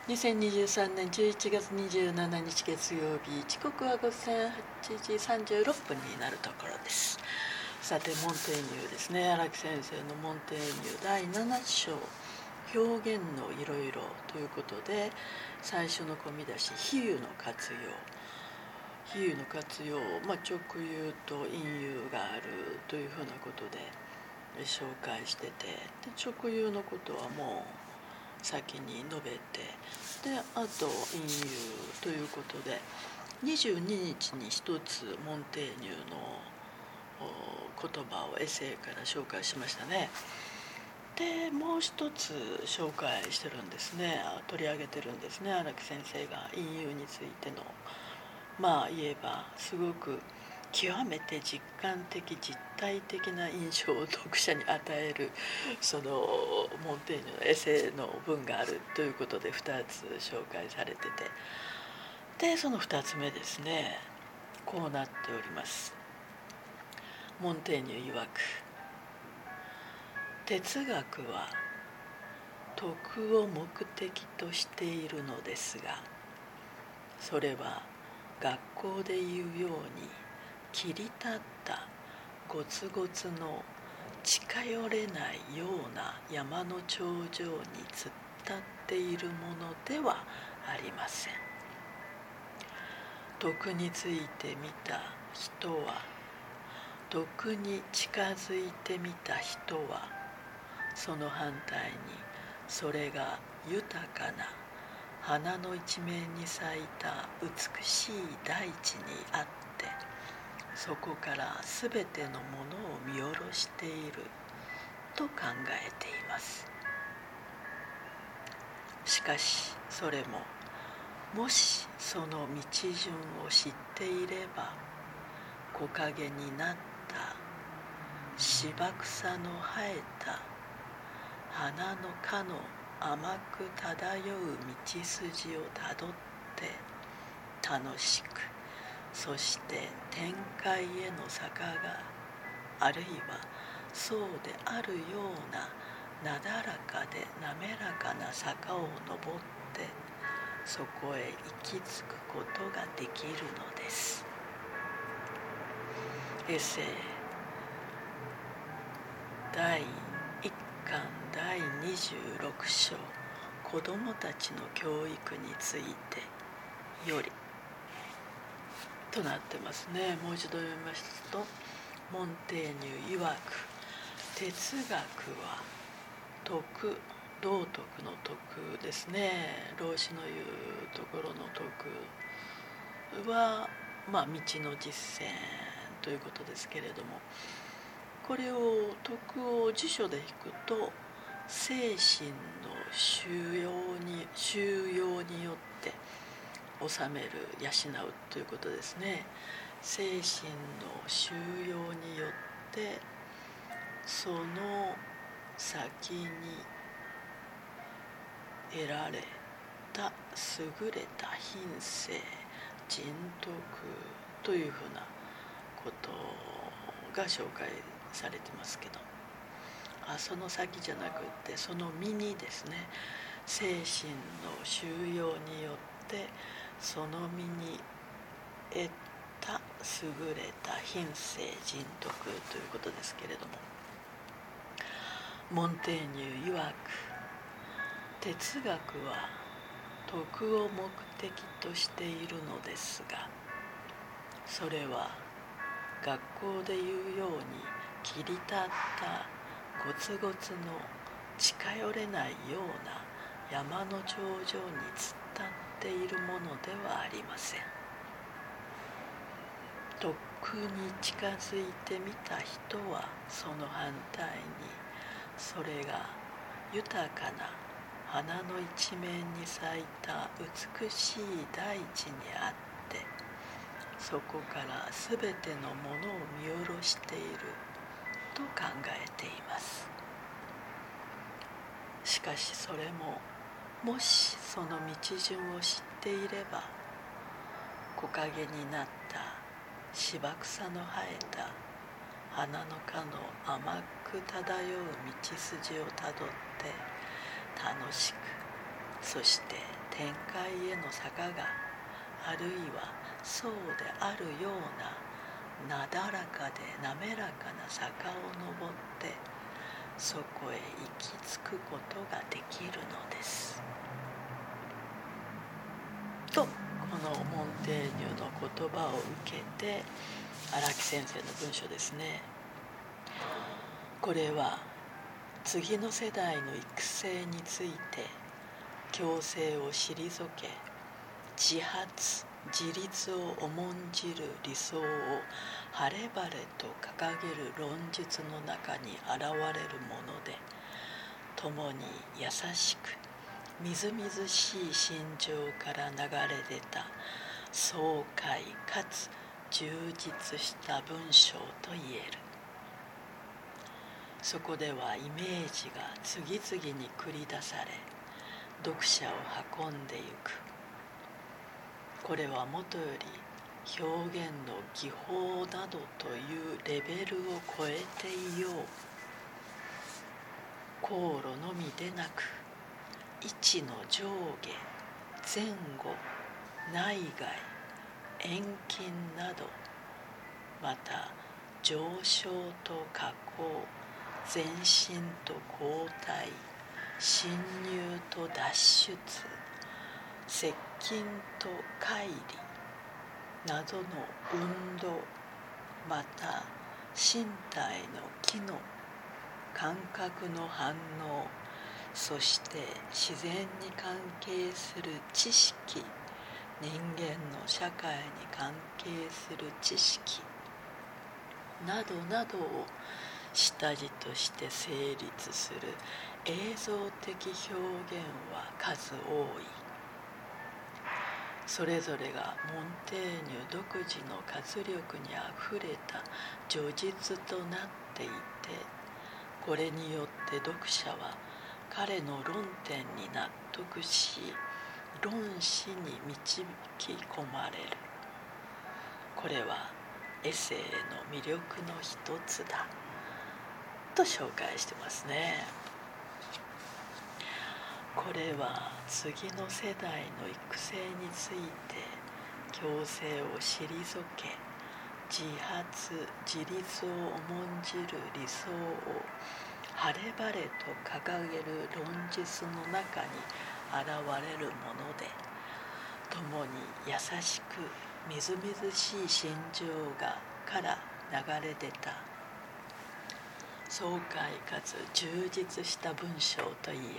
2023年11月27日月曜日、時刻は午前8時36分になるところです。さて、モンテーニューですね。荒木先生のモンテーニュー第7章、表現のいろいろということで、最初の込み出し、比喩の活用。比喩の活用、直喩と隠喩があるというふうなことで紹介してて、で直喩のことはもう先に述べて、であと隠喩ということで、22日に一つモンテーニューの言葉をエッセイから紹介しましたね。でもう一つ紹介してるんですね。取り上げてるんですね、荒木先生が隠喩についての言えばすごく極めて実感的実体的な印象を読者に与えるそのモンテーニュのエッセイの文があるということで2つ紹介されてて、でその2つ目ですね、こうなっております。モンテーニュ曰く、哲学は徳を目的としているのですが、それは学校で言うように切り立ったゴツゴツの近寄れないような山の頂上に突っ立っているものではありません。徳について見た人は、徳に近づいてみた人は、その反対にそれが豊かな花の一面に咲いた美しい大地にあって、そこからすべてのものを見下ろしていると考えています。しかしそれも、もしその道順を知っていれば、木陰になった芝草の生えた花の花の甘く漂う道筋をたどって楽しく、そして天界への坂が、あるいはそうであるようななだらかで滑らかな坂を登って、そこへ行き着くことができるのです。エッセイ第1巻第26章、子どもたちの教育についてよりとなってますね。もう一度読みますと、モンテーニュ曰く、哲学は徳、道徳の徳ですね。老子の言うところの徳は、道の実践ということですけれども、これを徳を辞書で引くと、精神の修養によって治める、養うということですね。精神の修養によってその先に得られた優れた品性、人徳というふうなことが紹介されてますけど、その先じゃなくってその身にですね、精神の修養によってその身に得た優れた品性、人徳ということですけれども、モンテーニュ曰く、哲学は徳を目的としているのですが、それは学校でいうように切り立ったゴツゴツの近寄れないような山の頂上に突っ立っているものではありません。徳に近づいてみた人は、その反対にそれが豊かな花の一面に咲いた美しい大地にあって、そこからすべてのものを見下ろしていると考えています。しかしそれも、もしその道順を知っていれば、木陰になった芝草の生えた花の花の甘く漂う道筋をたどって楽しく、そして展開への坂が、あるいはそうであるようななだらかで滑らかな坂を登ってそこへ行き着くことができるのです。とこのモンテーニュの言葉を受けて荒木先生の文章ですね。これは次の世代の育成について強制を退け自発自立を重んじる理想を晴れ晴れと掲げる論述の中に現れるもので、共に優しくみずみずしい心情から流れ出た爽快かつ充実した文章と言える。そこではイメージが次々に繰り出され読者を運んでゆく。これはもとより表現の技法などというレベルを超えていよう。航路のみでなく位置の上下前後内外遠近など、また上昇と下降前進と後退侵入と脱出接近と乖離などの運動、また身体の機能感覚の反応、そして自然に関係する知識、人間の社会に関係する知識などなどを下地として成立する映像的表現は数多い。それぞれがモンテーニュ独自の活力にあふれた叙述となっていて、これによって読者は彼の論点に納得し論旨に導き込まれる。これはエセイの魅力の一つだと紹介してますね。これは次の世代の育成について強制を退け自発自立を重んじる理想を晴れ晴れと掲げる論述の中に現れるもので、共に優しくみずみずしい心情がから流れ出た爽快かつ充実した文章と言える。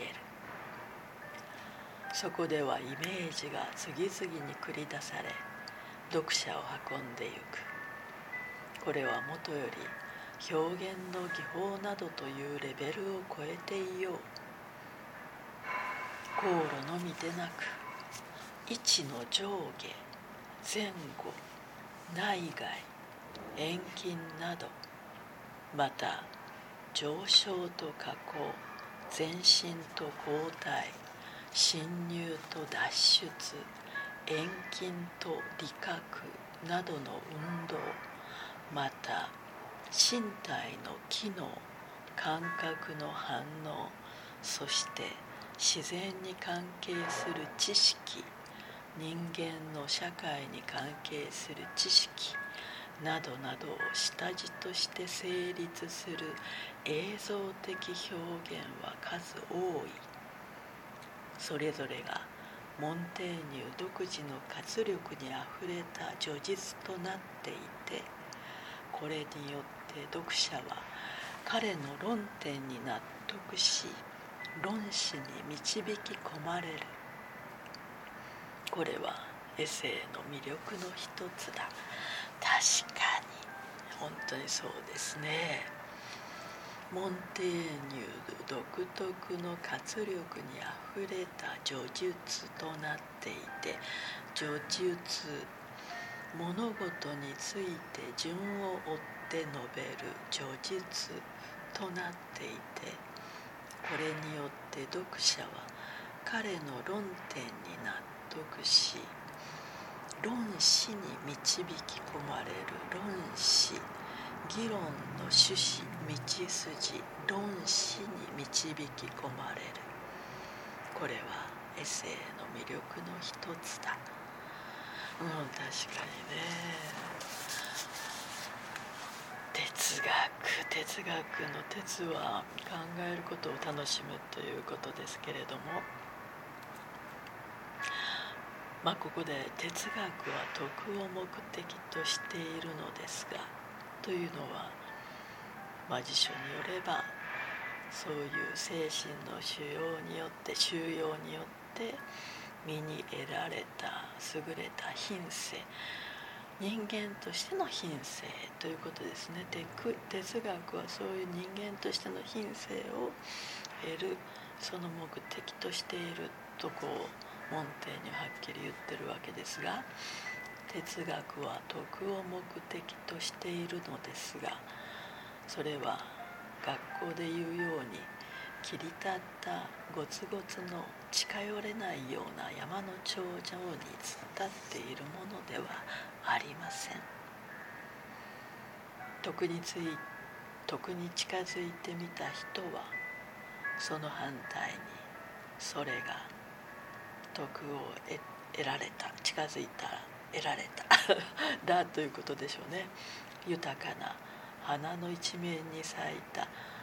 そこではイメージが次々に繰り出され読者を運んでゆく。これはもとより表現の技法などというレベルを超えていよう。航路のみでなく位置の上下前後内外遠近など、また上昇と下降前進と後退侵入と脱出遠近と理覚などの運動、また身体の機能感覚の反応、そして自然に関係する知識、人間の社会に関係する知識などなどを下地として成立する映像的表現は数多い。それぞれがモンテーニュ独自の活力にあふれた叙述となっていて、これによって読者は彼の論点に納得し論旨に導き込まれる。これはエセイの魅力の一つだ。確かに本当にそうですね。モンテーニュ独特の活力にあふれた叙述となっていて、叙述物事について順を追って述べる叙述となっていて、これによって読者は彼の論点に納得し論旨に導き込まれる。論旨、議論の趣旨、道筋、論旨に導き込まれる。これはエセの魅力の一つだ。確かにね。哲学の哲は考えることを楽しむということですけれども、ここで哲学は徳を目的としているのですがというのは、辞書によればそういう精神の修養によって身に得られた優れた品性、人間としての品性ということですね。哲学はそういう人間としての品性を得る、その目的としていると門弟にはっきり言ってるわけですが、哲学は徳を目的としているのですが、それは学校で言うように切り立ったゴツゴツの近寄れないような山の頂上に突っ立っているものではありません。徳に近づいてみた人は、その反対にそれが徳を得られた、近づいたら得られただということでしょうね。豊かな花の一面に咲いた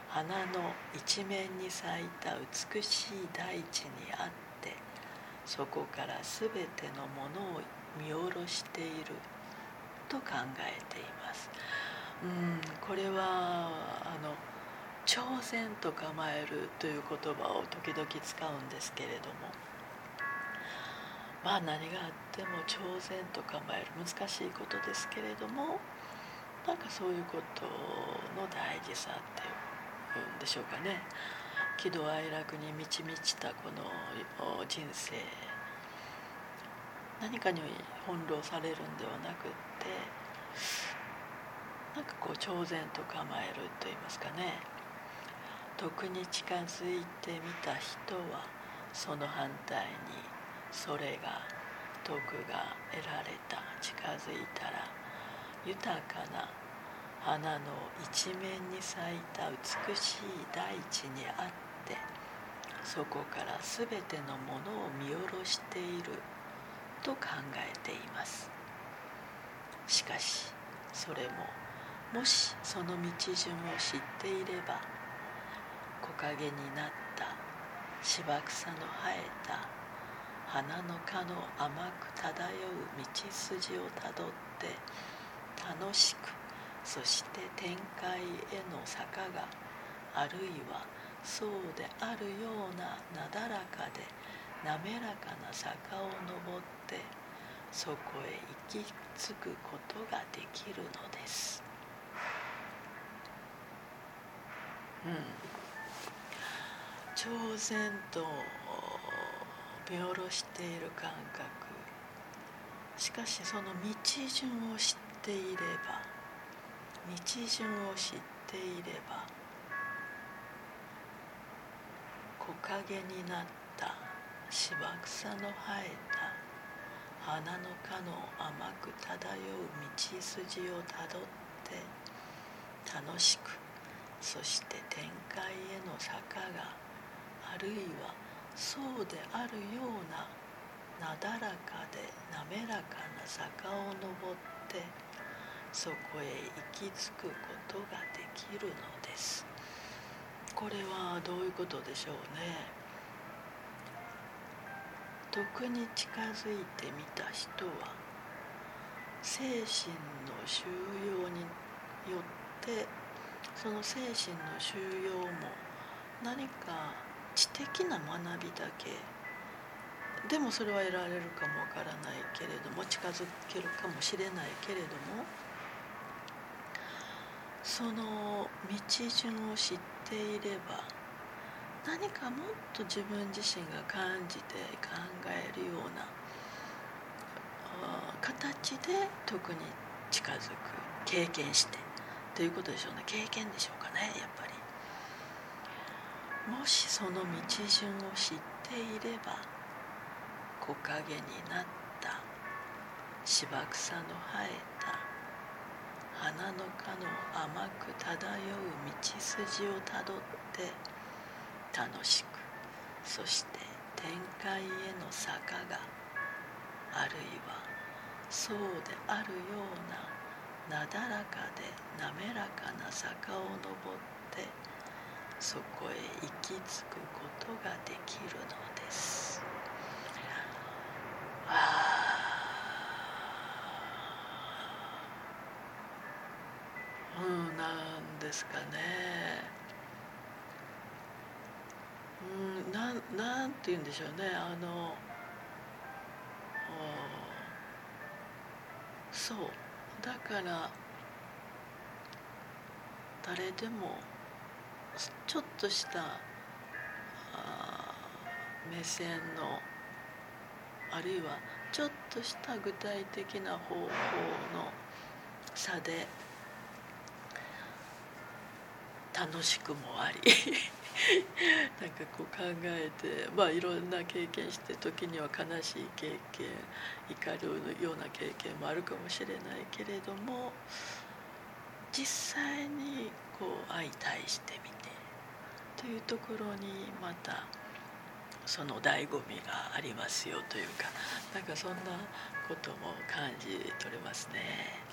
美しい大地にあって、そこから全てのものを見下ろしていると考えています。これは挑戦と構えるという言葉を時々使うんですけれども、何があっても挑戦と構える難しいことですけれども、そういうことの大事さっていうんでしょうかね。喜怒哀楽に満ち満ちたこの人生、何かに翻弄されるんではなくって、挑戦と構えるといいますかね。徳に近づいてみた人は、その反対にそれが徳が得られた、近づいたら豊かな花の一面に咲いた美しい大地にあって、そこから全てのものを見下ろしていると考えています。しかしそれも、もしその道順を知っていれば、木陰になった芝草の生えた花の花の甘く漂う道筋をたどって、楽しく、そして天界への坂が、あるいはそうであるようななだらかで滑らかな坂を登って、そこへ行き着くことができるのです。挑戦と見下ろしている感覚、しかしその道順を知っていれば、木陰になった芝草の生えた花の花の甘く漂う道筋をたどって、楽しく、そして天界への坂が、あるいはそうであるようななだらかで滑らかな坂を登って、そこへ行き着くことができるのです。これはどういうことでしょうね。徳に近づいてみた人は、精神の修養によって、その精神の修養も何か知的な学びだけでも、それは得られるかもわからないけれども、近づけるかもしれないけれども、その道順を知っていれば、何かもっと自分自身が感じて考えるような形で徳に近づく、経験してということでしょうね。経験でしょうかね。やっぱりもしその道順を知っていれば、木陰になった芝草の生えた花の花の甘く漂う道筋をたどって、楽しく、そして天天界への坂が、あるいはそうであるようななだらかで滑らかな坂を登ってそこへ行き着くことができるのです。なんですかね。なんて言うんでしょうね。そうだから誰でもちょっとした目線のあるいはちょっとした具体的な方法の差で楽しくもありなんかこう考えて、いろんな経験して時には悲しい経験、怒るような経験もあるかもしれないけれども、実際にこう相対してみてというところにまたその醍醐味がありますよというか、なんかそんなことも感じ取れますね。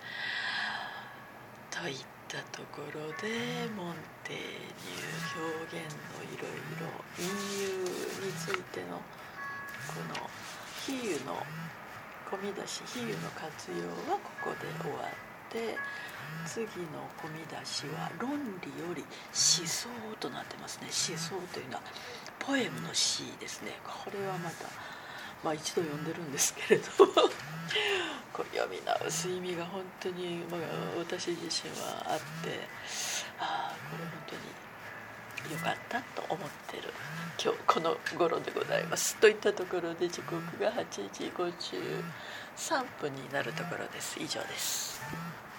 といったところでモンテーニュ表現のいろいろ隠喩についてのこの比喩の込み出し、比喩の活用はここで終わって、次の込み出しは論理より思想となってますね。思想というのはポエムの詩ですね。これはまた、一度読んでるんですけれどこれ読み直す意味が本当に、私自身はあって、これ本当に良かったと思ってる今日この頃でございます。といったところで時刻が8時53分になるところです。以上です。